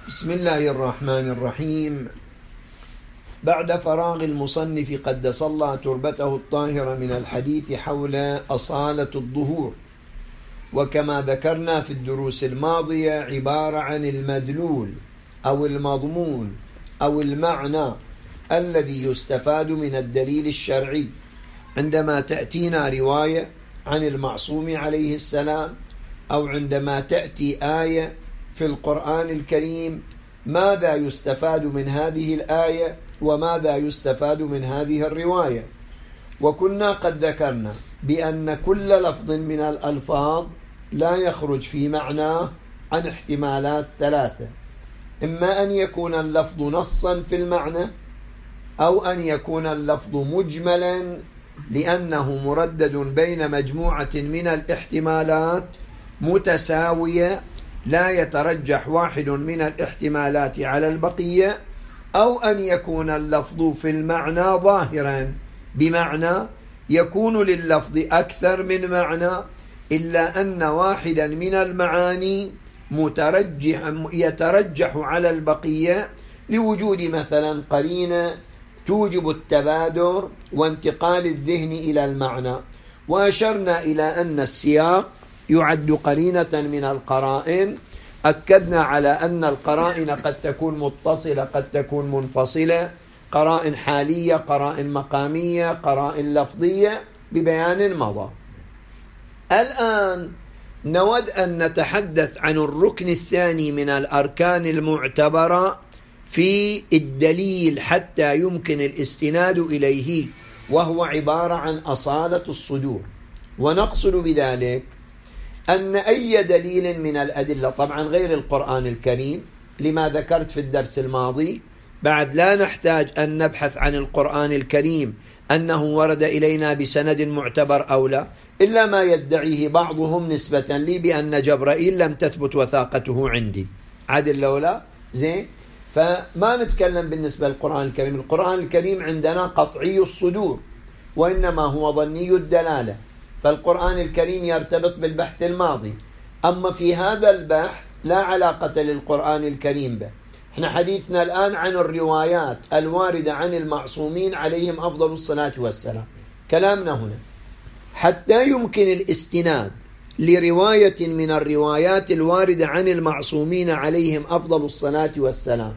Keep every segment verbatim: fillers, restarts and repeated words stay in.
بسم الله الرحمن الرحيم. بعد فراغ المصنف قدس الله تربته الطاهرة من الحديث حول أصالة الظهور، وكما ذكرنا في الدروس الماضية عبارة عن المدلول أو المضمون أو المعنى الذي يستفاد من الدليل الشرعي عندما تأتينا رواية عن المعصوم عليه السلام، أو عندما تأتي آية في القرآن الكريم. ماذا يستفاد من هذه الآية وماذا يستفاد من هذه الرواية؟ وكنا قد ذكرنا بأن كل لفظ من الألفاظ لا يخرج في معناه عن احتمالات ثلاثة: إما أن يكون اللفظ نصا في المعنى، أو أن يكون اللفظ مجملا لأنه مردد بين مجموعة من الاحتمالات متساوية لا يترجح واحد من الاحتمالات على البقية، أو أن يكون اللفظ في المعنى ظاهرا، بمعنى يكون لللفظ أكثر من معنى إلا أن واحدا من المعاني مترجح يترجح على البقية لوجود مثلا قرينة توجب التبادر وانتقال الذهن إلى المعنى. وأشرنا إلى أن السياق يعد قرينة من القرائن. أكدنا على أن القرائن قد تكون متصلة قد تكون منفصلة، قرائن حالية، قرائن مقامية، قرائن لفظية، ببيان مضى. الآن نود أن نتحدث عن الركن الثاني من الأركان المعتبرة في الدليل حتى يمكن الاستناد إليه، وهو عبارة عن أصالة الصدور. ونقصد بذلك أن أي دليل من الأدلة، طبعا غير القرآن الكريم لما ذكرت في الدرس الماضي، بعد لا نحتاج أن نبحث عن القرآن الكريم أنه ورد إلينا بسند معتبر أو لا، إلا ما يدعيه بعضهم نسبة لي بأن جبرائيل لم تثبت وثاقته عندي، عدل لولا زين. فما نتكلم بالنسبة للقرآن الكريم. القرآن الكريم عندنا قطعي الصدور وإنما هو ظني الدلالة، فالقرآن الكريم يرتبط بالبحث الماضي. أما في هذا البحث لا علاقة للقرآن الكريم به. احنا حديثنا الآن عن الروايات الواردة عن المعصومين عليهم أفضل الصلاة والسلام. كلامنا هنا حتى يمكن الاستناد لرواية من الروايات الواردة عن المعصومين عليهم أفضل الصلاة والسلام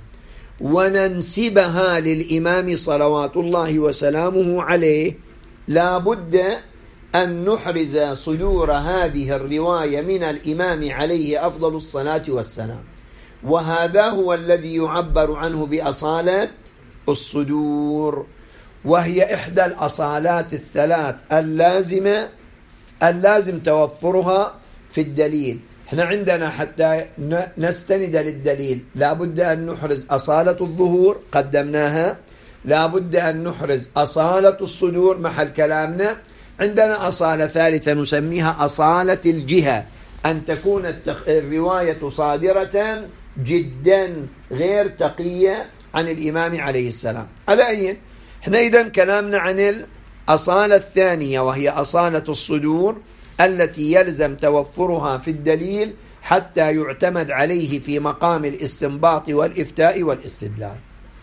وننسبها للإمام صلوات الله وسلامه عليه، لا بد أن نحرز صدور هذه الرواية من الإمام عليه أفضل الصلاة والسلام. وهذا هو الذي يعبر عنه بأصالة الصدور، وهي إحدى الأصالات الثلاث اللازمة اللازم توفرها في الدليل. احنا عندنا حتى نستند للدليل لا بد أن نحرز أصالة الظهور، قدمناها. لا بد أن نحرز أصالة الصدور محل كلامنا. عندنا أصالة ثالثة نسميها أصالة الجهة، أن تكون الرواية صادرة جدا غير تقية عن الإمام عليه السلام. على أي احنا إذن كلامنا عن الأصالة الثانية، وهي أصالة الصدور التي يلزم توفرها في الدليل حتى يعتمد عليه في مقام الاستنباط والإفتاء والاستدلال.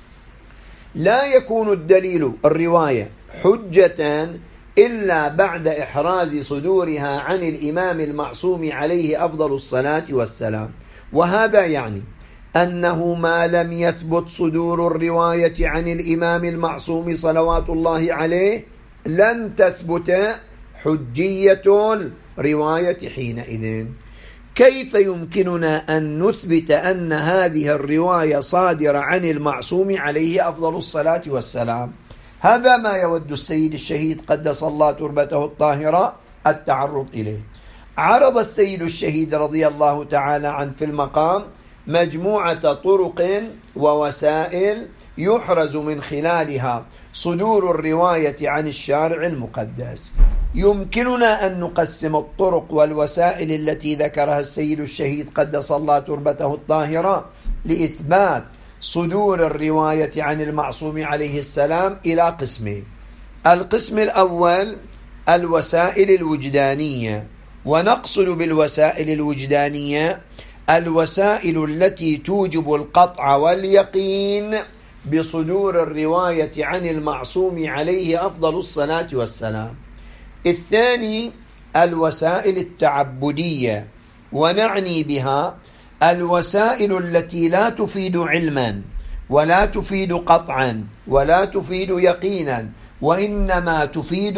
لا يكون الدليل الرواية حجة إلا بعد إحراز صدورها عن الإمام المعصوم عليه أفضل الصلاة والسلام. وهذا يعني أنه ما لم يثبت صدور الرواية عن الإمام المعصوم صلوات الله عليه لن تثبت حجية الرواية حينئذ. كيف يمكننا أن نثبت أن هذه الرواية صادرة عن المعصوم عليه أفضل الصلاة والسلام؟ هذا ما يود السيد الشهيد قدس الله تربته الطاهرة التعرض إليه. عرض السيد الشهيد رضي الله تعالى عنه في المقام مجموعة طرق ووسائل يحرز من خلالها صدور الرواية عن الشارع المقدس. يمكننا أن نقسم الطرق والوسائل التي ذكرها السيد الشهيد قدس الله تربته الطاهرة لإثبات صدور الرواية عن المعصوم عليه السلام إلى قسمين. القسم الأول الوسائل الوجدانية، ونقصد بالوسائل الوجدانية الوسائل التي توجب القطع واليقين بصدور الرواية عن المعصوم عليه أفضل الصلاة والسلام. الثاني الوسائل التعبدية، ونعني بها الوسائل التي لا تفيد علما ولا تفيد قطعا ولا تفيد يقينا، وإنما تفيد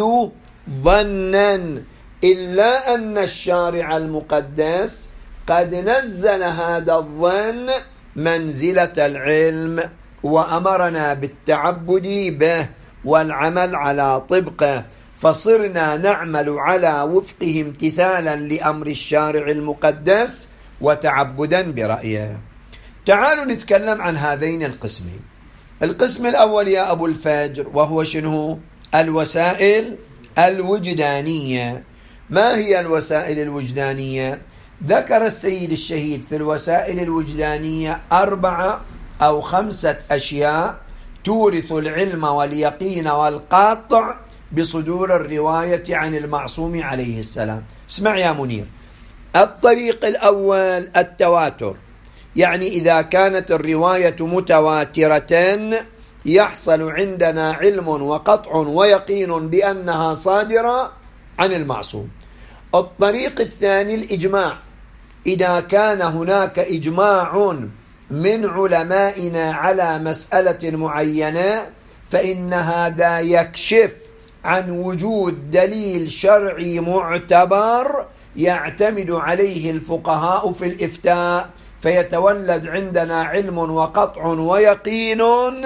ظنا، إلا أن الشارع المقدس قد نزل هذا الظن منزلة العلم، وأمرنا بالتعبد به والعمل على طبقه، فصرنا نعمل على وفقه امتثالا لأمر الشارع المقدس وتعبدا برأيه. تعالوا نتكلم عن هذين القسمين. القسم الأول يا أبو الفجر وهو شنو؟ الوسائل الوجدانية. ما هي الوسائل الوجدانية؟ ذكر السيد الشهيد في الوسائل الوجدانية أربعة أو خمسة أشياء تورث العلم واليقين والقاطع بصدور الرواية عن المعصوم عليه السلام. اسمع يا منير، الطريق الأول التواتر، يعني إذا كانت الرواية متواترة يحصل عندنا علم وقطع ويقين بأنها صادرة عن المعصوم. الطريق الثاني الإجماع، إذا كان هناك إجماع من علمائنا على مسألة معينة فإن هذا يكشف عن وجود دليل شرعي معتبر يعتمد عليه الفقهاء في الإفتاء، فيتولد عندنا علم وقطع ويقين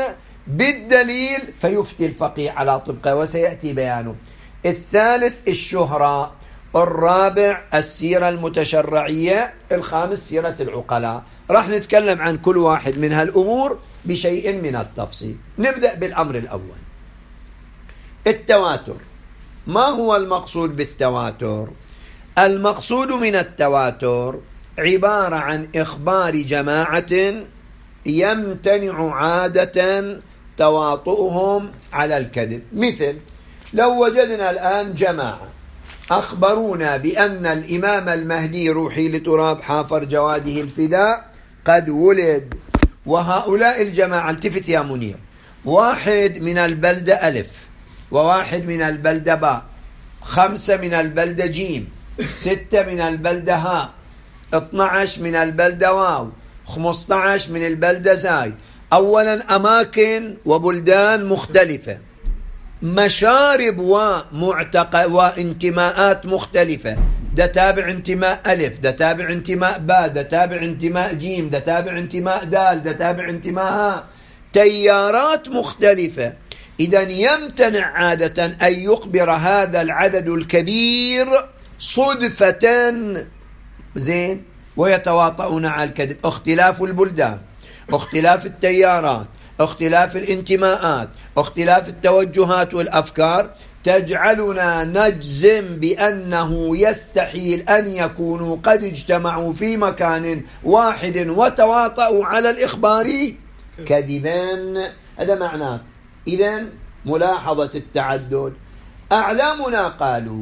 بالدليل فيفتي الفقيه على طبقه، وسيأتي بيانه. الثالث الشهرة، الرابع السيرة المتشرعية، الخامس سيرة العقلاء. راح نتكلم عن كل واحد من هالأمور بشيء من التفصيل. نبدأ بالأمر الأول، التواتر. ما هو المقصود بالتواتر؟ المقصود من التواتر عبارة عن إخبار جماعة يمتنع عادة تواطؤهم على الكذب. مثل لو وجدنا الآن جماعة أخبرونا بأن الإمام المهدي روحي لتراب حافر جواده الفداء قد ولد، وهؤلاء الجماعة، التفت يا منير، واحد من البلدة ألف، وواحد من البلدة باء، خمسة من البلدة جيم، ستة من البلدة هاء، اثنى عشر من البلدة واو، خمسة عشر من البلدة زاي. أولا أماكن وبلدان مختلفة، مشارب ومعتقد وانتماءات مختلفة، ده تابع انتماء ألف، ده تابع انتماء باء، ده تابع انتماء جيم، ده تابع انتماء دال، ده تابع انتماء ها، تيارات مختلفة. إذن يمتنع عادة أن يخبر هذا العدد الكبير صدفة زين ويتواطؤون على الكذب. اختلاف البلدان، اختلاف التيارات، اختلاف الانتماءات، اختلاف التوجهات والأفكار تجعلنا نجزم بأنه يستحيل أن يكونوا قد اجتمعوا في مكان واحد وتواطؤوا على الإخبار كذبا. هذا معناه. إذن ملاحظة التعدد، أعلامنا قالوا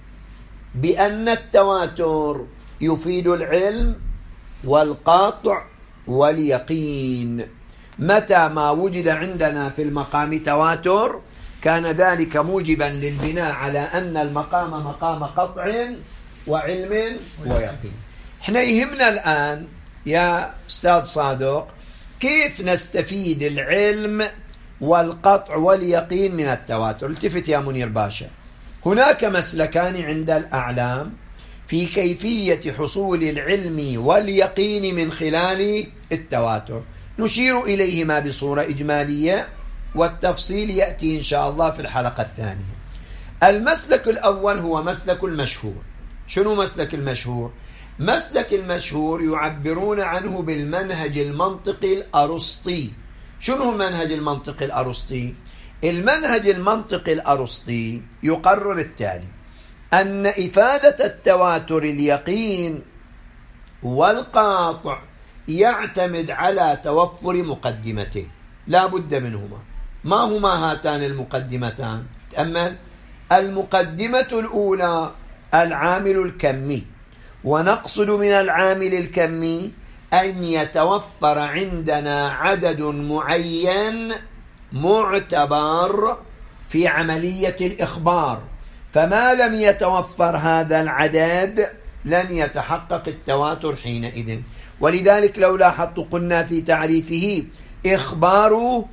بأن التواتر يفيد العلم والقاطع واليقين. متى ما وجد عندنا في المقام تواتر كان ذلك موجبا للبناء على أن المقام مقام قطع وعلم ويقين. احنا يهمنا الآن يا أستاذ صادق كيف نستفيد العلم والقطع واليقين من التواتر. التفت يا منير باشا، هناك مسلكان عند الأعلام في كيفية حصول العلم واليقين من خلال التواتر، نشير إليهما بصورة إجمالية والتفصيل يأتي إن شاء الله في الحلقة الثانية. المسلك الأول هو مسلك المشهور. شنو مسلك المشهور؟ مسلك المشهور يعبرون عنه بالمنهج المنطقي الأرسطي. شنو المنهج المنطقي الأرسطي؟ المنهج المنطقي الأرسطي يقرر التالي: أن إفادة التواتر اليقين والقاطع يعتمد على توفر مقدمتين لا بد منهما. ما هما هاتان المقدمتان؟ تأمل. المقدمة الأولى العامل الكمي، ونقصد من العامل الكمي أن يتوفر عندنا عدد معين معتبر في عملية الإخبار، فما لم يتوفر هذا العدد لن يتحقق التواتر حينئذ. ولذلك لو لاحظت قلنا في تعريفه إخبار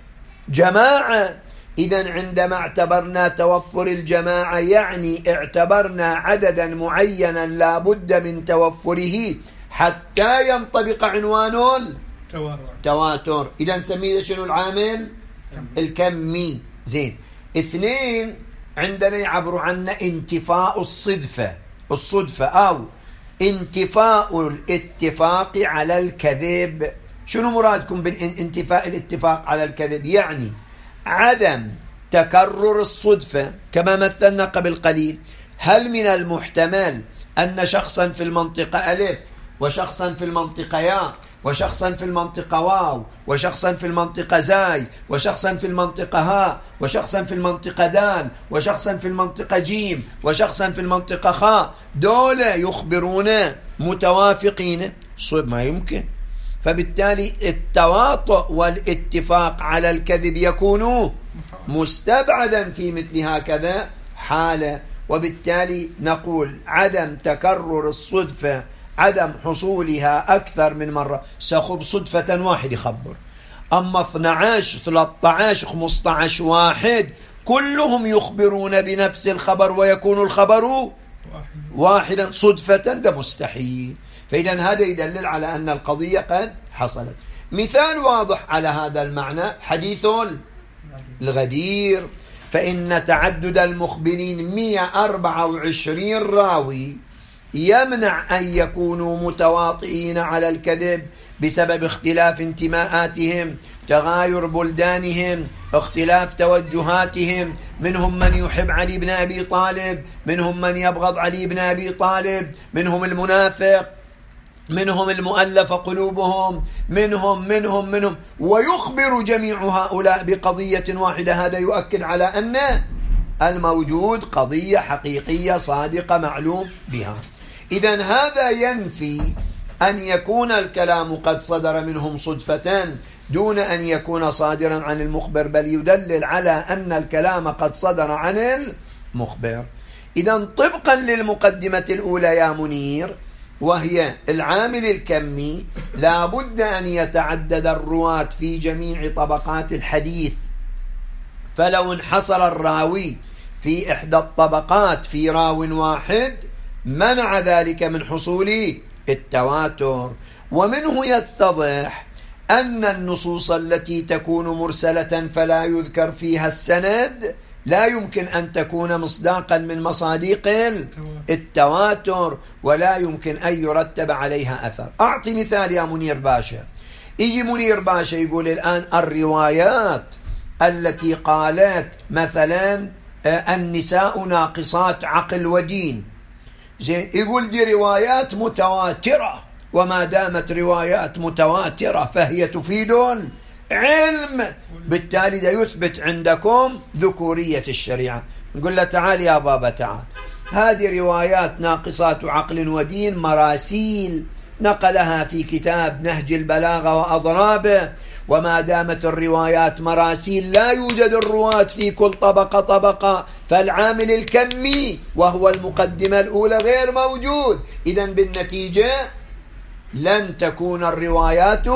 جماعة، إذن عندما اعتبرنا توفر الجماعة يعني اعتبرنا عددا معينا لا بد من توفره حتى ينطبق عنوان التواتر. إذن نسميه شنو العامل الكمي. زين. اثنين، عندنا يعبر عنا انتفاء الصدفة الصدفة أو انتفاء الاتفاق على الكذب. شنو مرادكم بالانتفاء الاتفاق على الكذب؟ يعني عدم تكرر الصدفة كما مثلنا قبل قليل. هل من المحتمل أن شخصا في المنطقة ألف وشخصا في المنطقة ياء وشخصا في المنطقة واو وشخصا في المنطقة زاي وشخصا في المنطقة ها وشخصا في المنطقة دال وشخصا في المنطقة جيم وشخصا في المنطقة خاء دول يخبرون متوافقين؟ صيب ما يمكن. فبالتالي التواطؤ والاتفاق على الكذب يكون مستبعدا في مثل هكذا حالة. وبالتالي نقول عدم تكرر الصدفة، عدم حصولها أكثر من مرة. سأخب صدفة واحد يخبر، أما اثني عشر ثلاثة عشر خمسة عشر واحد كلهم يخبرون بنفس الخبر ويكون الخبر واحدا صدفة، ده مستحيل. فإذا هذا يدلل على أن القضية قد حصلت. مثال واضح على هذا المعنى حديث الغدير، فإن تعدد المخبرين مئة وأربعة وعشرين راوي يمنع أن يكونوا متواطئين على الكذب بسبب اختلاف انتماءاتهم، تغاير بلدانهم، اختلاف توجهاتهم. منهم من يحب علي بن أبي طالب، منهم من يبغض علي بن أبي طالب، منهم المنافق، منهم المؤلف قلوبهم، منهم منهم منهم ويخبر جميع هؤلاء بقضية واحدة. هذا يؤكد على أن الموجود قضية حقيقية صادقة معلوم بها. إذن هذا ينفي أن يكون الكلام قد صدر منهم صدفة دون أن يكون صادرا عن المخبر، بل يدلل على أن الكلام قد صدر عن المخبر. إذن طبقا للمقدمة الأولى يا منير، وهي العامل الكمي، لا بد أن يتعدد الرواة في جميع طبقات الحديث. فلو انحصر الراوي في إحدى الطبقات في راو واحد منع ذلك من حصول التواتر. ومنه يتضح أن النصوص التي تكون مرسلة فلا يذكر فيها السند لا يمكن أن تكون مصداقا من مصادق التواتر، ولا يمكن أن يرتب عليها أثر. أعطي مثال يا منير باشا. يجي منير باشا يقول الآن الروايات التي قالت مثلا النساء ناقصات عقل ودين، زين، يقول دي روايات متواترة، وما دامت روايات متواترة فهي تفيد علم، بالتالي ده يثبت عندكم ذكورية الشريعة. نقول له تعال يا بابا تعال، هذه روايات ناقصات عقل ودين مراسيل نقلها في كتاب نهج البلاغة وأضرابه، وما دامت الروايات مراسيل لا يوجد الرواة في كل طبقة طبقة، فالعامل الكمي وهو المقدمة الأولى غير موجود. إذن بالنتيجة لن تكون الروايات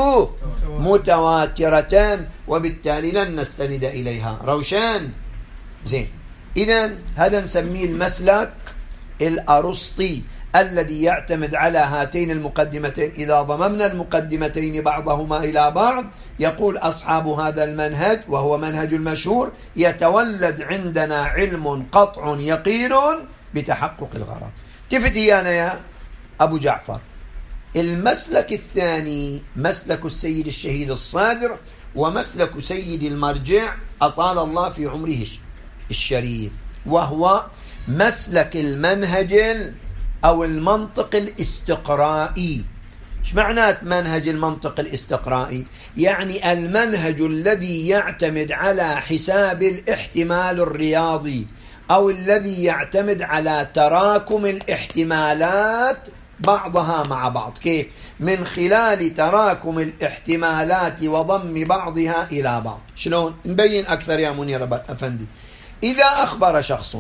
متواترة، وبالتالي لن نستند إليها. روشان؟ زين. إذن هذا نسميه المسلك الأرسطي الذي يعتمد على هاتين المقدمتين. إذا ضممنا المقدمتين بعضهما إلى بعض يقول أصحاب هذا المنهج، وهو منهج المشهور، يتولد عندنا علم قطع يقين بتحقق الغرض. تفتي أنا يا أبو جعفر، المسلك الثاني مسلك السيد الشهيد الصادر، ومسلك سيد المرجع أطال الله في عمره الشريف، وهو مسلك المنهج أو المنطق الاستقرائي. ايش معنات منهج المنطق الاستقرائي؟ يعني المنهج الذي يعتمد على حساب الاحتمال الرياضي، أو الذي يعتمد على تراكم الاحتمالات بعضها مع بعض. كيف؟ من خلال تراكم الاحتمالات وضم بعضها إلى بعض. شلون؟ نبين أكثر يا منير أفندي. إذا أخبر شخص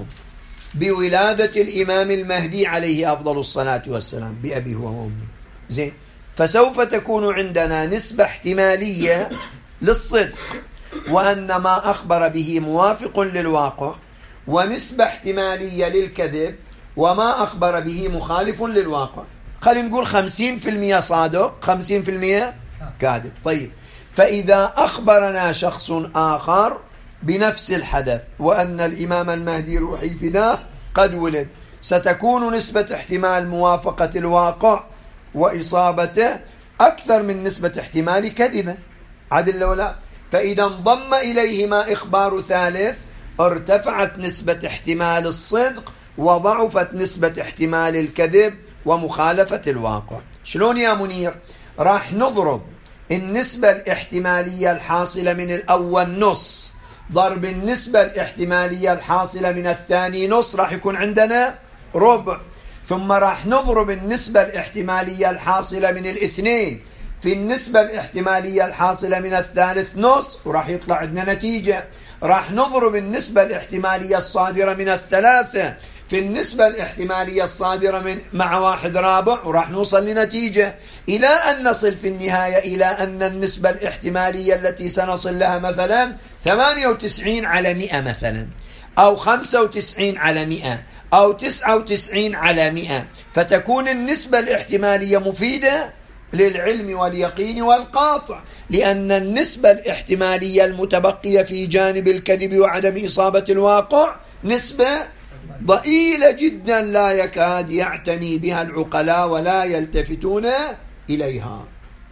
بولادة الإمام المهدي عليه أفضل الصلاة والسلام بأبيه وأمه، زين، فسوف تكون عندنا نسبة احتمالية للصدق، وأن ما أخبر به موافق للواقع، ونسبة احتمالية للكذب، وما أخبر به مخالف للواقع. خلينا نقول خمسين في المئة صادق، خمسين في المئة كاذب. طيب، فإذا أخبرنا شخص آخر بنفس الحدث وأن الإمام المهدي روحي فداه قد ولد، ستكون نسبة احتمال موافقة الواقع وإصابته أكثر من نسبة احتمال كذبه. عدل لو لا؟ فإذا انضم إليهما إخبار ثالث ارتفعت نسبة احتمال الصدق وضعفت نسبة احتمال الكذب ومخالفة الواقع. شلون يا منير؟ راح نضرب النسبة الاحتمالية الحاصلة من الأول نص ضرب النسبة الاحتمالية الحاصلة من الثاني نص، راح يكون عندنا ربع. ثم راح نضرب النسبة الاحتمالية الحاصلة من الاثنين في النسبة الاحتمالية الحاصلة من الثالث نص، وراح يطلع عندنا نتيجة. راح نضرب النسبة الاحتمالية الصادرة من الثلاثة في النسبة الاحتمالية الصادرة من مع واحد رابع، وراح نوصل لنتيجة، إلى أن نصل في النهاية إلى أن النسبة الاحتمالية التي سنصل لها مثلا ثمانية وتسعين على مئة مثلا، أو خمسة وتسعين على مئة، أو تسعة وتسعين على مئة، فتكون النسبة الاحتمالية مفيدة للعلم واليقين والقاطع، لأن النسبة الاحتمالية المتبقية في جانب الكذب وعدم إصابة الواقع نسبة ضئيلة جدا لا يكاد يعتني بها العقلاء ولا يلتفتون إليها.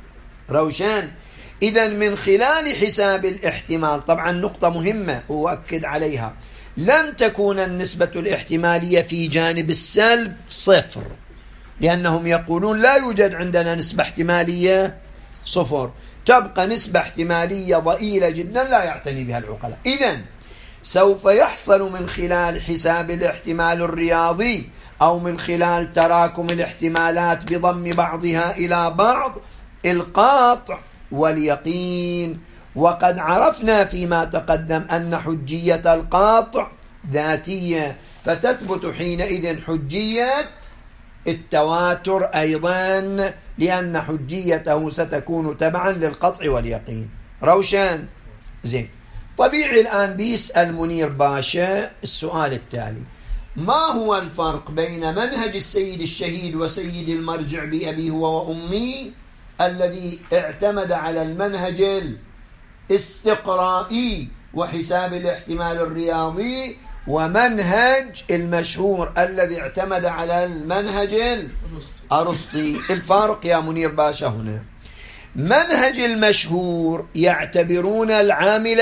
روشان؟ إذن من خلال حساب الاحتمال، طبعا نقطة مهمة أؤكد عليها، لن تكون النسبة الاحتمالية في جانب السلب صفر، لأنهم يقولون لا يوجد عندنا نسبة احتمالية صفر، تبقى نسبة احتمالية ضئيلة جدا لا يعتني بها العقلاء. إذن سوف يحصل من خلال حساب الاحتمال الرياضي أو من خلال تراكم الاحتمالات بضم بعضها إلى بعض القاطع واليقين. وقد عرفنا فيما تقدم أن حجية القاطع ذاتية، فتثبت حينئذ حجية التواتر أيضا، لأن حجيته ستكون تبعا للقطع واليقين. روشان؟ زين. طبيعي الآن بيسأل منير باشا السؤال التالي: ما هو الفرق بين منهج السيد الشهيد وسيد المرجع بأبيه وأمي الذي اعتمد على المنهج الاستقرائي وحساب الاحتمال الرياضي، ومنهج المشهور الذي اعتمد على المنهج الأرسطي؟ الفارق يا منير باشا هنا: منهج المشهور يعتبرون العامل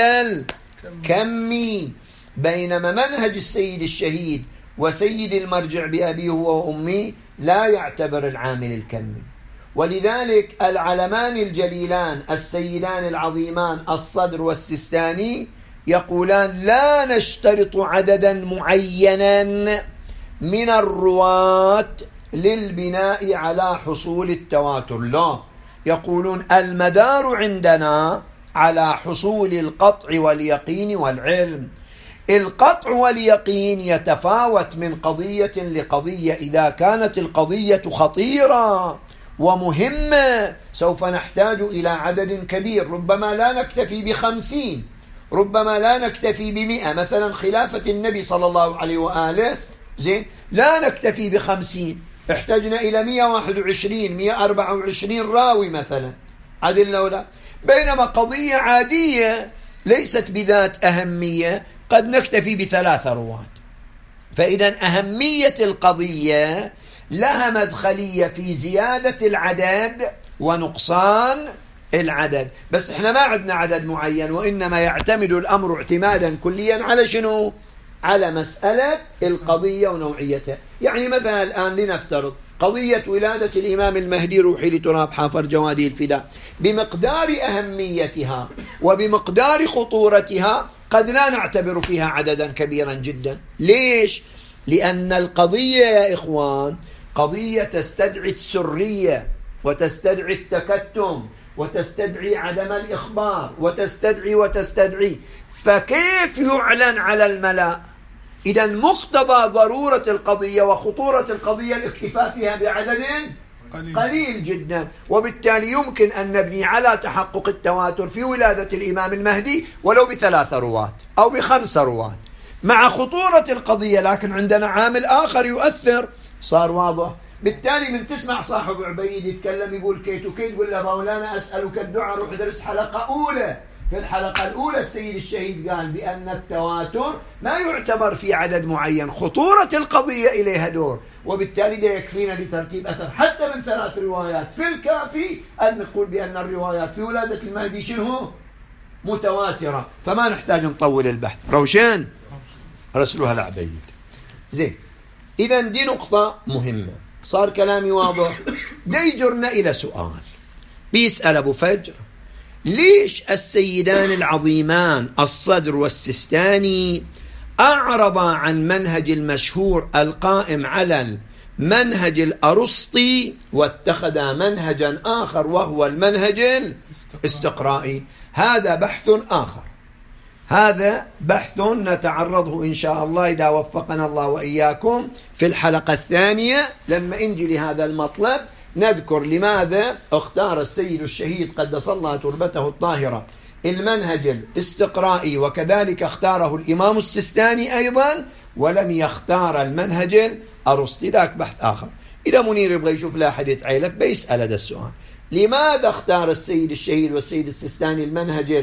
الكمي، بينما منهج السيد الشهيد وسيد المرجع بأبيه وأمي لا يعتبر العامل الكمي. ولذلك العلمان الجليلان السيدان العظيمان الصدر والسيستاني يقولان: لا نشترط عددا معينا من الرواة للبناء على حصول التواتر، لا، يقولون المدار عندنا على حصول القطع واليقين والعلم. القطع واليقين يتفاوت من قضية لقضية، إذا كانت القضية خطيرة ومهمة سوف نحتاج إلى عدد كبير، ربما لا نكتفي بخمسين، ربما لا نكتفي بمئة، مثلا خلافة النبي صلى الله عليه وآله، زين، لا نكتفي بخمسين، احتجنا إلى مئة وواحد وعشرين مئة وأربعة وعشرين راوي مثلا، عدل ولا؟ بينما قضية عادية ليست بذات أهمية قد نكتفي بثلاثة رواة. فإذا أهمية القضية لها مدخلية في زيادة العدد ونقصان العدد، بس احنا ما عندنا عدد معين، وإنما يعتمد الأمر اعتمادا كليا على شنو؟ على مسألة القضية ونوعيتها. يعني مثلا الآن لنفترض قضية ولادة الإمام المهدي روحي لتراب حافر جوادي الفداء، بمقدار أهميتها وبمقدار خطورتها قد لا نعتبر فيها عددا كبيرا جدا. ليش؟ لأن القضية يا إخوان قضية تستدعي السرية وتستدعي التكتم وتستدعي عدم الإخبار وتستدعي وتستدعي، فكيف يعلن على الملأ؟ إذا مقتضى ضرورة القضية وخطورة القضية الاكتفاء فيها بعدد قليل, قليل جدا، وبالتالي يمكن أن نبني على تحقق التواتر في ولادة الإمام المهدي ولو بثلاثة رواة أو بخمسة رواة مع خطورة القضية، لكن عندنا عامل آخر يؤثر. صار واضح؟ بالتالي من تسمع صاحب عبيد يتكلم يقول كيت وكيت، تقول له مولانا أسألك الدعاء، روح درس حلقة أولى. في الحلقة الأولى السيد الشهيد قال بأن التواتر ما يعتبر في عدد معين، خطورة القضية إليها دور، وبالتالي ده يكفينا لترتيب أثر حتى من ثلاث روايات. في الكافي أن نقول بأن الروايات في ولادة المهدي شنو؟ متواترة، فما نحتاج نطول البحث. روشان رسلوها العبيد. زين، إذا دي نقطة مهمة. صار كلامي واضح؟ ده يجرنا إلى سؤال. بيسأل أبو فجر: ليش السيدان العظيمان الصدر والسستاني أعرضا عن منهج المشهور القائم على المنهج الأرسطي واتخذا منهجا آخر وهو المنهج الاستقرائي؟ هذا بحث آخر، هذا بحث نتعرضه إن شاء الله إذا وفقنا الله وإياكم في الحلقة الثانية لما نجي لهذا المطلب، نذكر لماذا اختار السيد الشهيد قدس الله تربته الطاهرة المنهج الاستقرائي، وكذلك اختاره الإمام السستاني أيضا ولم يختار المنهج الأرسطي. ذاك بحث آخر. إذا منير يبغى يشوف لا حد يتعيلف بيسأل هذا السؤال: لماذا اختار السيد الشهيد والسيد السستاني المنهج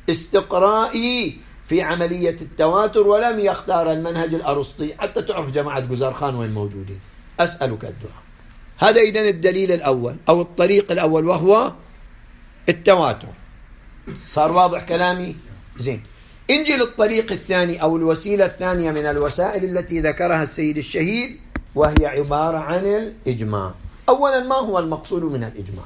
الاستقرائي في عملية التواتر ولم يختار المنهج الأرسطي؟ حتى تعرف جماعة جزرخان وين موجودين. أسألك الدعاء. هذا إذن الدليل الأول أو الطريق الأول وهو التواتر. صار واضح كلامي؟ زين، انجي للطريق الثاني أو الوسيلة الثانية من الوسائل التي ذكرها السيد الشهيد، وهي عبارة عن الإجماع. أولا، ما هو المقصود من الإجماع؟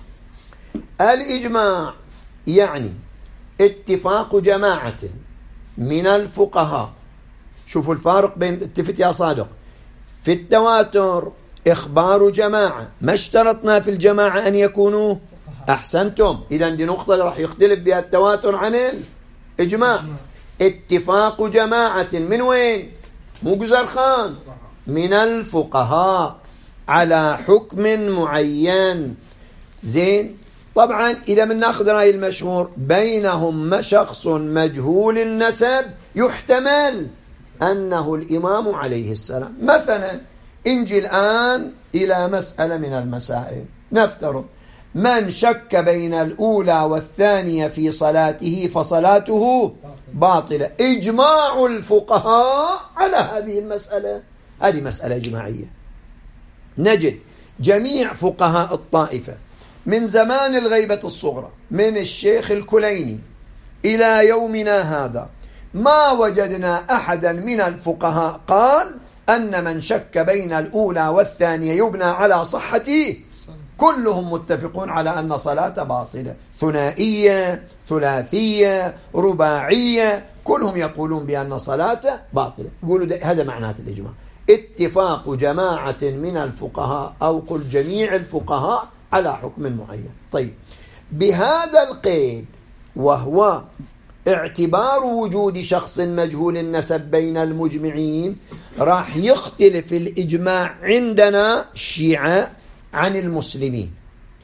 الإجماع يعني اتفاق جماعة من الفقهاء. شوفوا الفارق بين اتفت يا صادق. في التواتر إخبار جماعة، ما اشترطنا في الجماعة أن يكونوا أحسنتم. إذا دي نقطة راح يختلف بها التواتر عن الإجماع. اتفاق جماعة من وين؟ مو جزرخان، من الفقهاء على حكم معين. زين، طبعا إذا من ناخذ رأي المشهور بينهم شخص مجهول النسب يحتمل أنه الإمام عليه السلام. مثلا انجي الآن إلى مسألة من المسائل، نفترض من شك بين الأولى والثانية في صلاته فصلاته باطلة. إجماع الفقهاء على هذه المسألة، هذه مسألة إجماعية. نجد جميع فقهاء الطائفة من زمان الغيبة الصغرى من الشيخ الكليني إلى يومنا هذا ما وجدنا أحدا من الفقهاء قال أن من شك بين الأولى والثانية يبنى على صحته. كلهم متفقون على أن صلاة باطلة، ثنائية، ثلاثية، رباعية، كلهم يقولون بأن صلاة باطلة. يقولوا هذا معنات الإجماع، اتفاق جماعة من الفقهاء أو قل جميع الفقهاء على حكم معين. طيب، بهذا القيد وهو اعتبار وجود شخص مجهول النسب بين المجمعين، راح يختلف الإجماع عندنا الشيعة عن المسلمين.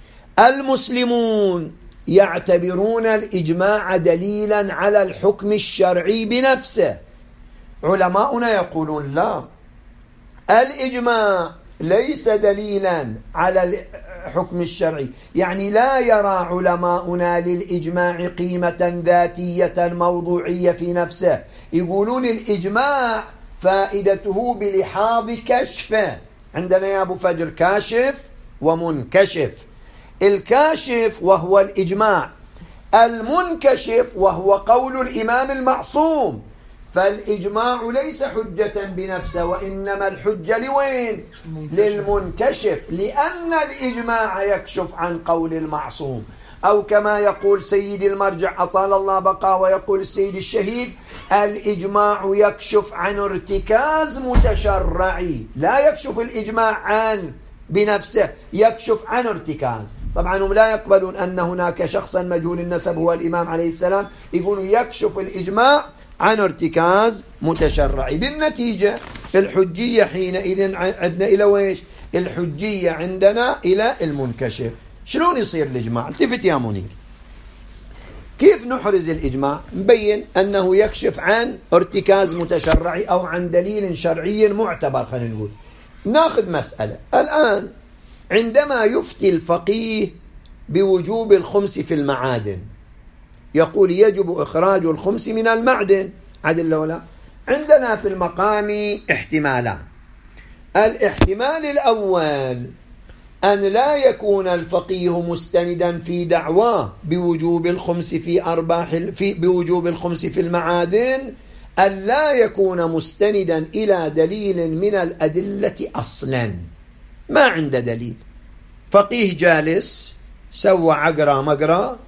المسلمون يعتبرون الإجماع دليلا على الحكم الشرعي بنفسه. علماؤنا يقولون لا، الإجماع ليس دليلا على الحكم الشرعي، يعني لا يرى علماؤنا للإجماع قيمة ذاتية موضوعية في نفسه. يقولون الإجماع فائدته بلحاظ كشفه. عندنا يا أبو فجر كاشف ومنكشف. الكاشف وهو الإجماع، المنكشف وهو قول الإمام المعصوم. فالإجماع ليس حجة بنفسه، وإنما الحجة لوين؟ للمنكشف، لأن الإجماع يكشف عن قول المعصوم. أو كما يقول سيد المرجع أطال الله بقاه ويقول السيد الشهيد: الإجماع يكشف عن ارتكاز متشرعي، لا يكشف الإجماع عن بنفسه يكشف عن ارتكاز. طبعا هم لا يقبلون أن هناك شخصا مجهول النسب هو الإمام عليه السلام، يقولوا يكشف الإجماع عن ارتكاز متشرعي. بالنتيجة الحجية حينئذ عندنا إلى ويش؟ الحجية عندنا إلى المنكشف. شلون يصير الإجماع؟ التفت يا منير. كيف نحرز الإجماع؟ نبين أنه يكشف عن ارتكاز متشرعي أو عن دليل شرعي معتبر. خلينا نقول ناخذ مسألة الآن، عندما يفتي الفقيه بوجوب الخمس في المعادن، يقول يجب إخراج الخمس من المعدن، عدل ولا؟ عندنا في المقام احتمالان. الاحتمال الأول أن لا يكون الفقيه مستندا في دعواه بوجوب الخمس في أرباح في بوجوب الخمس في المعادن، أن لا يكون مستندا إلى دليل من الأدلة أصلا. ما عنده دليل، فقيه جالس سوى عقرة مقرة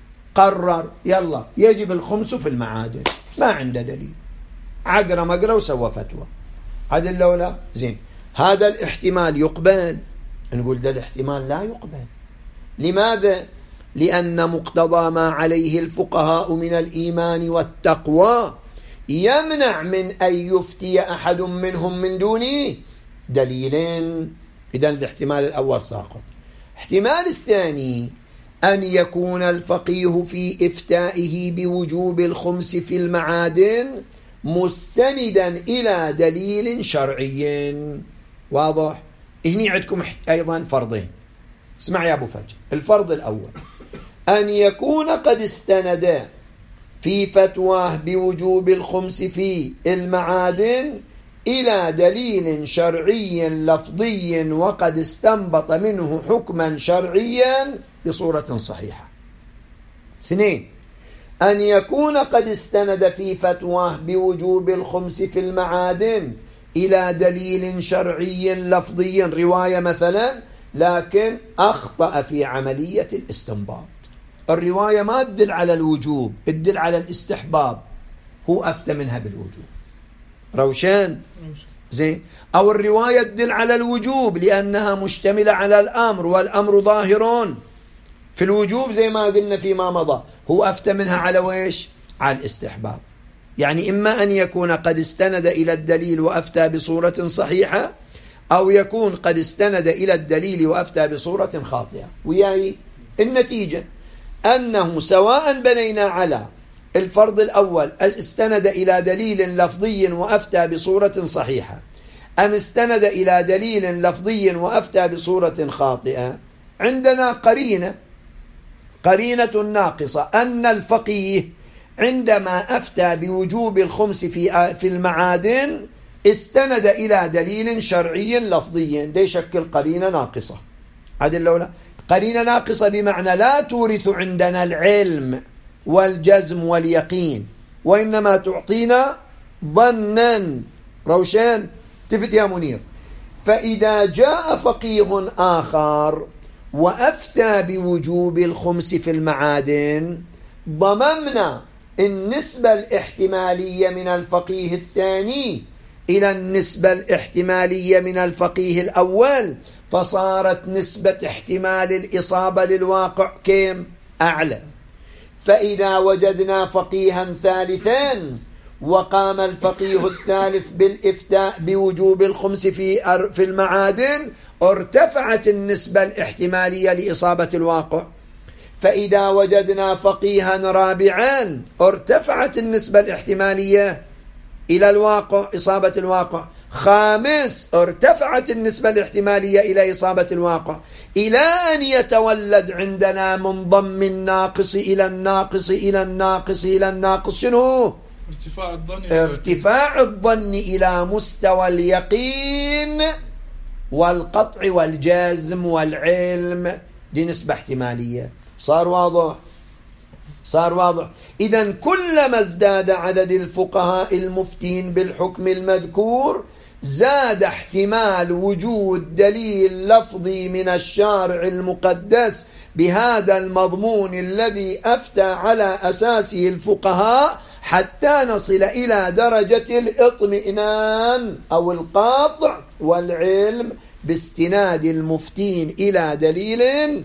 قرر يلا يجب الخمس في المعادن، ما عنده دليل، عقرة مقرة وسوى فتوى، عدل ولا؟ زين، هذا الاحتمال يقبل؟ نقول ده الاحتمال لا يقبل. لماذا؟ لأن مقتضى ما عليه الفقهاء من الإيمان والتقوى يمنع من أن يفتي أحد منهم من دون دليل. إذن الاحتمال الأول ساقط. احتمال الثاني أن يكون الفقيه في إفتائه بوجوب الخمس في المعادن مستندا إلى دليل شرعي. واضح؟ هنا عندكم أيضا فرضين. اسمع يا أبو فجر. الفرض الأول أن يكون قد استند في فتواه بوجوب الخمس في المعادن إلى دليل شرعي لفظي وقد استنبط منه حكما شرعيا بصورة صحيحة. اثنين، أن يكون قد استند في فتواه بوجوب الخمس في المعادن إلى دليل شرعي لفظي، رواية مثلا، لكن أخطأ في عملية الاستنباط. الرواية ما تدل على الوجوب، تدل على الاستحباب، هو أفتى منها بالوجوب. روشان؟ زين. أو الرواية تدل على الوجوب لأنها مشتملة على الأمر، والأمر ظاهر في الوجوب زي ما قلنا فيما مضى، هو أفتى منها على ويش؟ على الاستحباب. يعني إما أن يكون قد استند إلى الدليل وأفتى بصورة صحيحة، أو يكون قد استند إلى الدليل وأفتى بصورة خاطئة. وياي النتيجة أنه سواء بنينا على الفرض الأول استند إلى دليل لفظي وأفتى بصورة صحيحة، أم استند إلى دليل لفظي وأفتى بصورة خاطئة، عندنا قرينة قرينة ناقصة أن الفقيه عندما أفتى بوجوب الخمس في في المعادن استند إلى دليل شرعي لفظي. ده يشكل قرينة ناقصة. عدل ولا؟ قرينة ناقصة بمعنى لا تورث عندنا العلم والجزم واليقين، وإنما تعطينا ظنا. روشان؟ تفت يا منير. فإذا جاء فقيه آخر وأفتى بوجوب الخمس في المعادن، ضممنا النسبة الاحتمالية من الفقيه الثاني إلى النسبة الاحتمالية من الفقيه الأول، فصارت نسبة احتمال الإصابة للواقع كم؟ أعلى. فإذا وجدنا فقيها ثالثا وقام الفقيه الثالث بالإفتاء بوجوب الخمس في في المعادن، ارتفعت النسبة الاحتمالية لإصابة الواقع. فإذا وجدنا فقيها رابعا ارتفعت النسبة الاحتمالية إلى الواقع، إصابة الواقع. خامس ارتفعت النسبة الاحتمالية إلى إصابة الواقع، إلى أن يتولد عندنا من ضم الناقص إلى الناقص إلى الناقص إلى الناقص. شنو؟ ارتفاع الظن ارتفاع الظن إلى مستوى اليقين والقطع والجزم والعلم. دي نسبة احتمالية. صار واضح؟ صار واضح. إذن كلما ازداد عدد الفقهاء المفتين بالحكم المذكور زاد احتمال وجود دليل لفظي من الشارع المقدس بهذا المضمون الذي أفتى على أساسه الفقهاء، حتى نصل إلى درجة الاطمئنان أو القاطع والعلم باستناد المفتين إلى دليل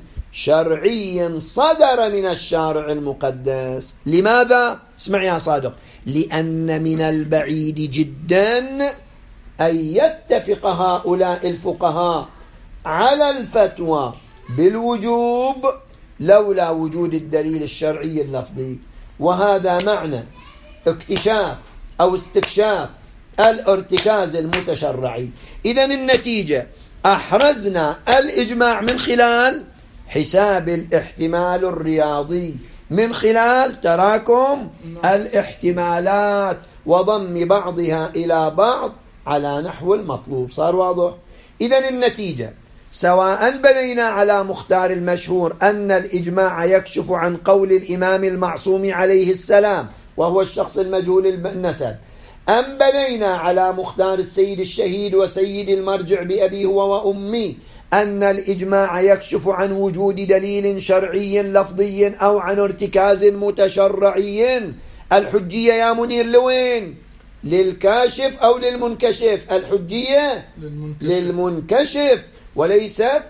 شرعي صدر من الشارع المقدس. لماذا؟ اسمع يا صادق، لأن من البعيد جدا أن يتفق هؤلاء الفقهاء على الفتوى بالوجوب لولا وجود الدليل الشرعي اللفظي، وهذا معنى اكتشاف أو استكشاف الارتكاز المتشرعي. إذن النتيجة أحرزنا الإجماع من خلال حساب الاحتمال الرياضي، من خلال تراكم الاحتمالات وضم بعضها إلى بعض على نحو المطلوب. صار واضح؟ إذن النتيجة سواء بنينا على مختار المشهور أن الإجماع يكشف عن قول الإمام المعصوم عليه السلام وهو الشخص المجهول النسب، أم بنينا على مختار السيد الشهيد وسيد المرجع بأبي هو وأمي أن الإجماع يكشف عن وجود دليل شرعي لفظي أو عن ارتكاز متشرعي، الحجية يا منير لوين؟ للكاشف أو للمنكشف؟ الحجية للمنكشف, للمنكشف وليست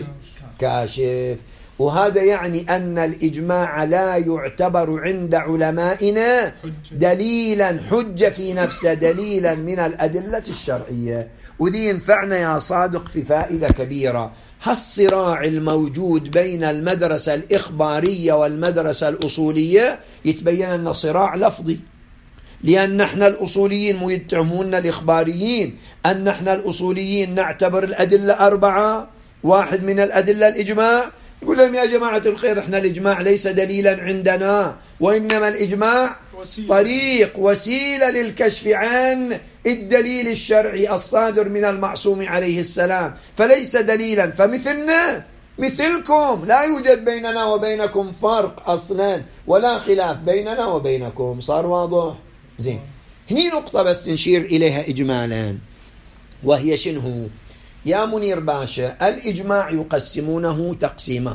للكاشف. وهذا يعني أن الإجماع لا يعتبر عند علمائنا دليلا حجة في نفسه، دليلا من الأدلة الشرعية. ودي ينفعنا يا صادق في فائدة كبيرة. هالصراع الموجود بين المدرسة الإخبارية والمدرسة الأصولية يتبين أنه صراع لفظي، لأن نحن الأصوليين يتهمون الإخباريين أن نحن الأصوليين نعتبر الأدلة أربعة، واحد من الأدلة الإجماع. يقول لهم يا جماعة الخير، احنا الإجماع ليس دليلا عندنا، وإنما الإجماع وسيلة. طريق وسيلة للكشف عن الدليل الشرعي الصادر من المعصوم عليه السلام، فليس دليلا. فمثلنا مثلكم، لا يوجد بيننا وبينكم فرق أصلا ولا خلاف بيننا وبينكم. صار واضح؟ زين، هني نقطة بس نشير إليها إجمالا، وهي شنو يا منير باشا؟ الإجماع يقسمونه تقسيمات،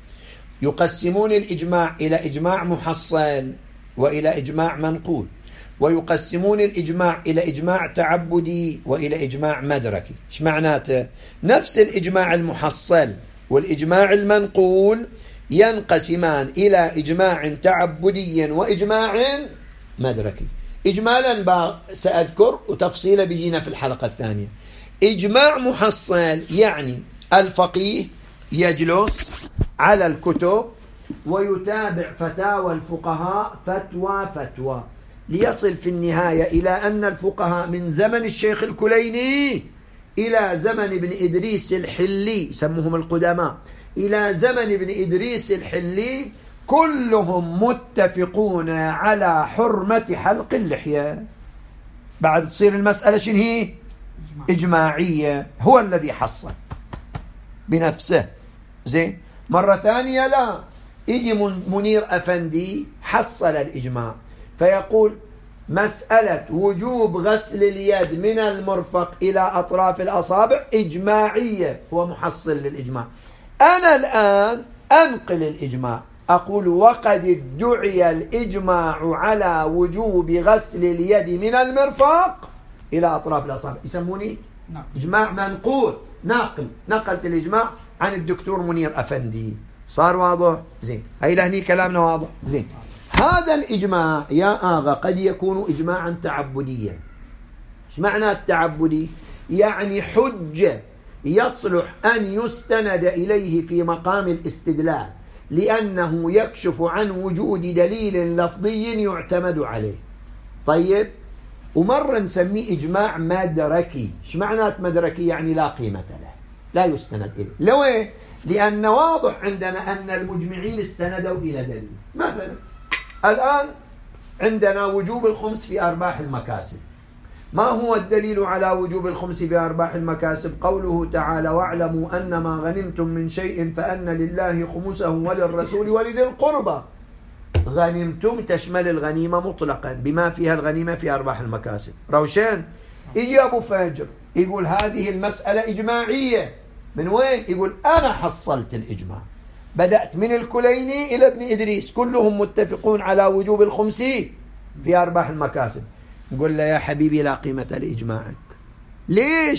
يقسمون الإجماع إلى إجماع محصل وإلى إجماع منقول، ويقسمون الإجماع إلى إجماع تعبدي وإلى إجماع مدركي. إيش معناته؟ نفس الإجماع المحصل والإجماع المنقول ينقسمان إلى إجماع تعبدي وإجماع مدركي. إجمالا سأذكر وتفصيلا بيجينا في الحلقة الثانية. إجماع محصل يعني الفقيه يجلس على الكتب ويتابع فتاوى الفقهاء فتوى فتوى ليصل في النهاية إلى أن الفقهاء من زمن الشيخ الكليني إلى زمن ابن إدريس الحلي، يسموهم القدماء، إلى زمن ابن إدريس الحلي كلهم متفقون على حرمة حلق اللحية. بعد تصير المسألة شنو هي؟ إجماعية. هو الذي حصل بنفسه. زين، مرة ثانية لا، يجي منير أفندي حصل الإجماع فيقول مسألة وجوب غسل اليد من المرفق إلى أطراف الأصابع إجماعية، هو محصل للإجماع. أنا الآن أنقل الإجماع، أقول وقد ادعي الإجماع على وجوب غسل اليد من المرفق إلى أطراف الأصابع، يسموني نعم. إجماع منقول، ناقل، نقلت الإجماع عن الدكتور منير أفندي. صار واضح؟ زين، هاي لهني كلامنا واضح. زين، هذا الإجماع يا آغا قد يكون إجماعا تعبديا. ايش معنى التعبدي؟ يعني حجة يصلح أن يستند إليه في مقام الاستدلال، لأنه يكشف عن وجود دليل لفظي يعتمد عليه. طيب، ومرة نسميه إجماع مدركي. ايش معنى مدركي؟ يعني لا قيمة له، لا يستند إليه. لو إيه؟ لأن واضح عندنا أن المجمعين استندوا إلى دليل. مثلا الآن عندنا وجوب الخمس في أرباح المكاسب. ما هو الدليل على وجوب الخمس في أرباح المكاسب؟ قوله تعالى واعلموا أن ما غنمتم من شيء فأن لله خمسه وللرسول ولذي القربى. غنمتم تشمل الغنيمة مطلقا بما فيها الغنيمة في أرباح المكاسب. روشان؟ يجي أبو فجر يقول هذه المسألة إجماعية. من وين؟ يقول أنا حصلت الإجماع، بدأت من الكليني إلى ابن إدريس كلهم متفقون على وجوب الخمس في أرباح المكاسب. نقول له يا حبيبي لا قيمة لإجماعك. ليش؟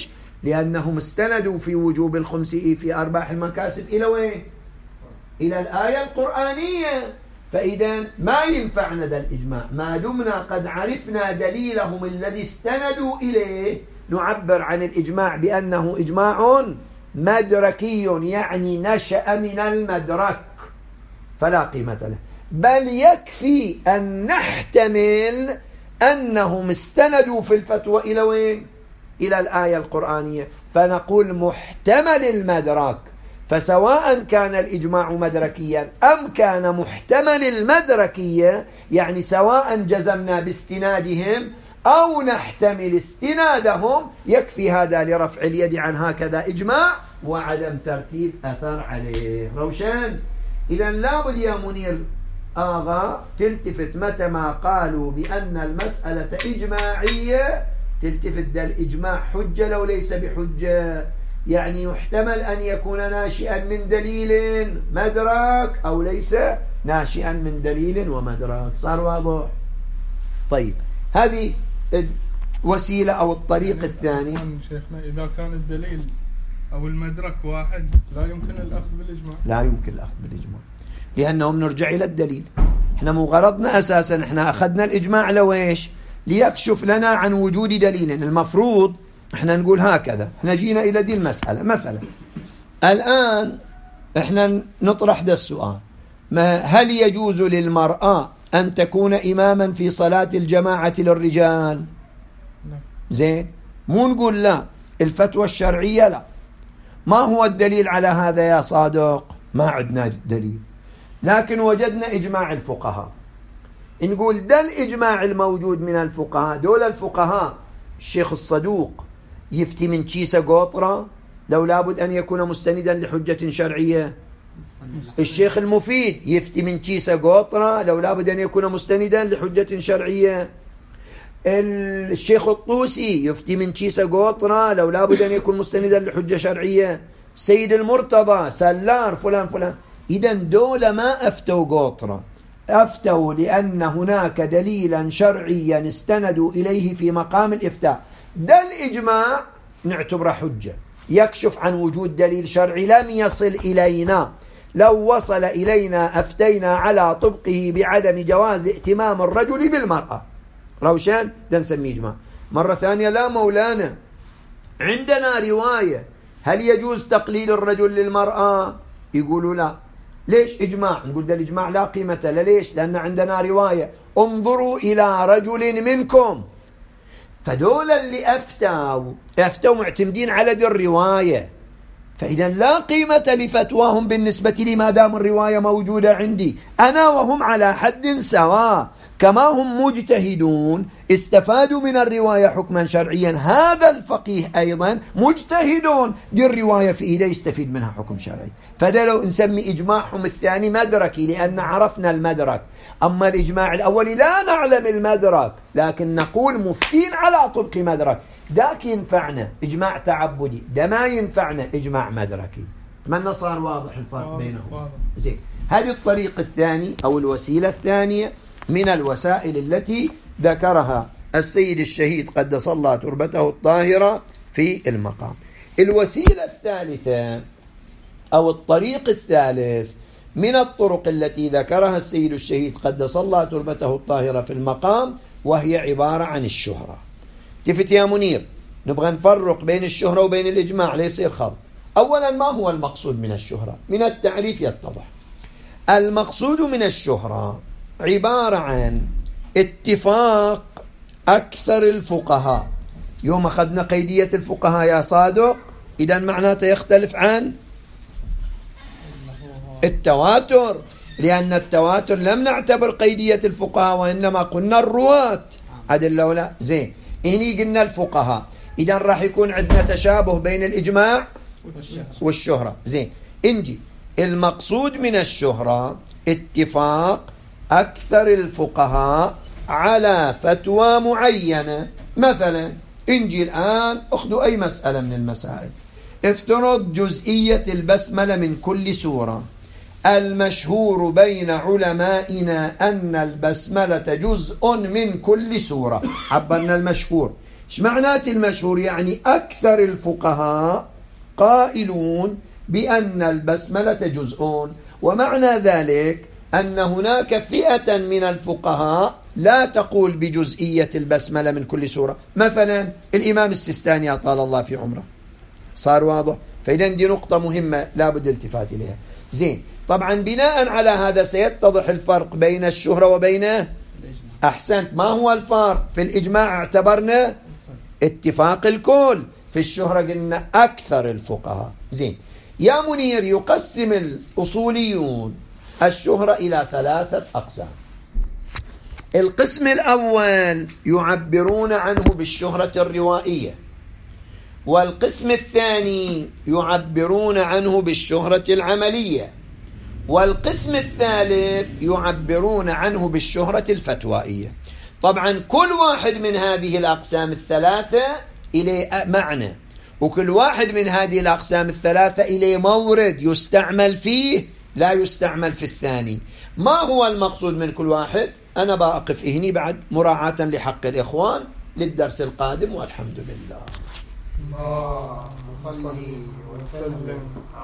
لأنهم استندوا في وجوب الخمس في أرباح المكاسب إلى وين؟ إلى الآية القرآنية. فإذا ما ينفعنا ذا الإجماع ما دمنا قد عرفنا دليلهم الذي استندوا إليه. نعبر عن الإجماع بأنه إجماع مدركي، يعني نشأ من المدرك فلا قيمة له، بل يكفي أن نحتمل أنهم استندوا في الفتوى إلى وين؟ إلى الآية القرآنية، فنقول محتمل المدرك. فسواء كان الإجماع مدركيا أم كان محتمل المدركية، يعني سواء جزمنا باستنادهم أو نحتمل استنادهم، يكفي هذا لرفع اليد عن هكذا إجماع وعدم ترتيب أثر عليه. روشان؟ إذا لابد يا منير آغا تلتفت متى ما قالوا بأن المسألة إجماعية، تلتفت ذا الإجماع حجة لو ليس بحجة، يعني يحتمل أن يكون ناشئا من دليل مدرك أو ليس ناشئا من دليل ومدرك. صار واضح؟ طيب هذه وسيلة أو الطريق يعني الثاني. شيخنا إذا كان الدليل أو المدرك واحد لا يمكن الأخذ بالإجماع. لا يمكن الأخذ بالإجماع لأنه نرجع إلى الدليل. إحنا مو غرضنا أساسا، إحنا أخذنا الإجماع لويش؟ ليكشف لنا عن وجود دليل. المفروض إحنا نقول هكذا، إحنا جينا إلى دي المسألة مثلا الآن إحنا نطرح ده السؤال: ما هل يجوز للمرأة أن تكون إماما في صلاة الجماعة للرجال؟ زين، مو نقول لا، الفتوى الشرعية لا. ما هو الدليل على هذا يا صادق؟ ما عندنا دليل، لكن وجدنا إجماع الفقهاء. نقول ده الإجماع الموجود من الفقهاء، دول الفقهاء الشيخ الصدوق يفتي من كيسة قطرة لو لابد أن يكون مستندا لحجة شرعية. الشيخ المفيد يفتي من كيسة قطرة لو لابد أن يكون مستندا لحجة شرعية. الشيخ الطوسي يفتي من كيسة قطرة لو لابد أن يكون مستندا لحجة شرعية. سيد المرتضى، سلار، فلان فلان. إذا دول ما أفتوا قطرة، أفتوا لأن هناك دليلا شرعيا استندوا إليه في مقام الإفتاء. ده الإجماع نعتبره حجة، يكشف عن وجود دليل شرعي لم يصل إلينا. لو وصل إلينا أفتينا على طبقه بعدم جواز ائتمام الرجل بالمرأة. روشان؟ ده نسميه إجماع. مرة ثانية: لا مولانا، عندنا رواية هل يجوز تقليد الرجل للمرأة؟ يقولوا لا. ليش إجماع؟ نقول ده الإجماع لا قيمة له. ليش؟ لأن عندنا رواية: انظروا إلى رجل منكم. فدول اللي أفتوا أفتوا معتمدين على دي الرواية، فإذا لا قيمة لفتواهم بالنسبة لي ما دام الرواية موجودة عندي. أنا وهم على حد سواء، كما هم مجتهدون استفادوا من الرواية حكما شرعيا، هذا الفقيه أيضا مجتهدون، دي الرواية في إيده يستفيد منها حكم شرعي. فده لو نسمي إجماعهم الثاني مدركي لأن عرفنا المدرك. أما الإجماع الأولي لا نعلم المدرك، لكن نقول مفتين على طبق مدرك. ذاك ينفعنا إجماع تعبدي، ده ما ينفعنا إجماع مدركي. أتمنى صار واضح الفرق بينهم. زين، هذه الطريق الثاني أو الوسيلة الثانية من الوسائل التي ذكرها السيد الشهيد قدس الله تربته الطاهرة في المقام. الوسيلة الثالثة أو الطريق الثالث من الطرق التي ذكرها السيد الشهيد قدس الله تربته الطاهرة في المقام، وهي عبارة عن الشهرة. تفت يا منير، نبغى نفرق بين الشهرة وبين الإجماع ليصير خلط. أولا، ما هو المقصود من الشهرة؟ من التعريف يتضح. المقصود من الشهرة عبارة عن اتفاق أكثر الفقهاء. يوم أخذنا قيدية الفقهاء يا صادق، إذا معناته يختلف عن التواتر، لأن التواتر لم نعتبر قيدية الفقهاء وإنما قلنا الرواة. عدل ولا؟ زين، إني قلنا الفقهاء، إذا راح يكون عندنا تشابه بين الإجماع والشهرة. زين، انجي المقصود من الشهرة اتفاق أكثر الفقهاء على فتوى معينة. مثلا انجي الآن اخذوا أي مسألة من المسائل، افترض جزئية البسملة من كل سورة. المشهور بين علمائنا أن البسملة جزء من كل سورة، عبرنا المشهور. ايش معنات المشهور؟ يعني أكثر الفقهاء قائلون بأن البسملة جزء، ومعنى ذلك أن هناك فئة من الفقهاء لا تقول بجزئية البسملة من كل سورة، مثلا الإمام السيستاني أطال الله في عمره. صار واضح؟ فإذا دي نقطة مهمة لا بد الالتفات إليها. زين، طبعا بناء على هذا سيتضح الفرق بين الشهرة وبين أحسنت. ما هو الفرق؟ في الإجماع اعتبرنا اتفاق الكل، في الشهرة قلنا أكثر الفقهاء. زين يا منير، يقسم الأصوليون الشهرة إلى ثلاثة أقسام. القسم الأول يعبرون عنه بالشهرة الروائية، والقسم الثاني يعبرون عنه بالشهرة العملية، والقسم الثالث يعبرون عنه بالشهرة الفتوائية. طبعا كل واحد من هذه الأقسام الثلاثة إليه معنى، وكل واحد من هذه الأقسام الثلاثة إليه مورد يستعمل فيه لا يستعمل في الثاني. ما هو المقصود من كل واحد؟ أنا بأقف هنا بعد مراعاة لحق الإخوان للدرس القادم، والحمد لله. اللهم صل وسلم